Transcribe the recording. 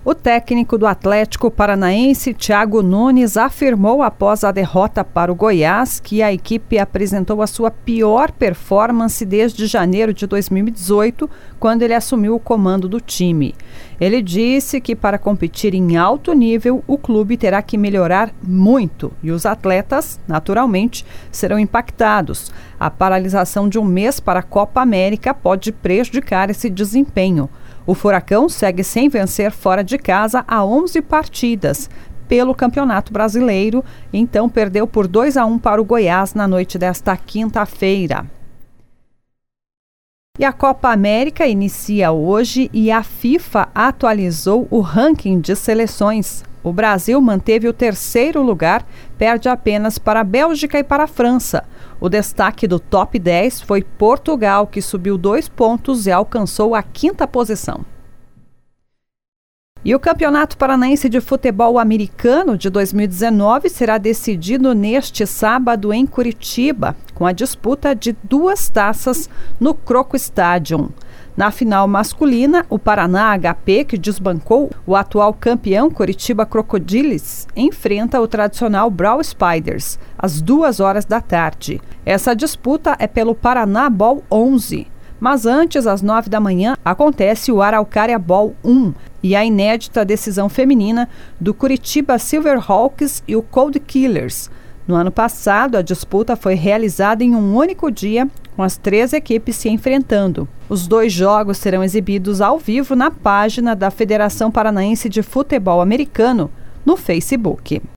O técnico do Atlético Paranaense, Thiago Nunes, afirmou após a derrota para o Goiás que a equipe apresentou a sua pior performance desde janeiro de 2018, quando ele assumiu o comando do time. Ele disse que para competir em alto nível, o clube terá que melhorar muito e os atletas, naturalmente, serão impactados. A paralisação de um mês para a Copa América pode prejudicar esse desempenho. O Furacão segue sem vencer fora de casa há 11 partidas pelo Campeonato Brasileiro, então perdeu por 2-1 para o Goiás na noite desta quinta-feira. E a Copa América inicia hoje e a FIFA atualizou o ranking de seleções. O Brasil manteve o terceiro lugar, perde apenas para a Bélgica e para a França. O destaque do top 10 foi Portugal, que subiu 2 pontos e alcançou a 5ª posição. E o Campeonato Paranaense de Futebol Americano de 2019 será decidido neste sábado em Curitiba, com a disputa de 2 taças no Croco Stadium. Na final masculina, o Paraná HP, que desbancou o atual campeão Curitiba Crocodiles, enfrenta o tradicional Brawl Spiders, às 2h da tarde. Essa disputa é pelo Paraná Ball 11. Mas antes, às 9 da manhã, acontece o Araucária Ball 1 e a inédita decisão feminina do Curitiba Silverhawks e o Cold Killers. No ano passado, a disputa foi realizada em um único dia, com as 3 equipes se enfrentando. Os 2 jogos serão exibidos ao vivo na página da Federação Paranaense de Futebol Americano, no Facebook.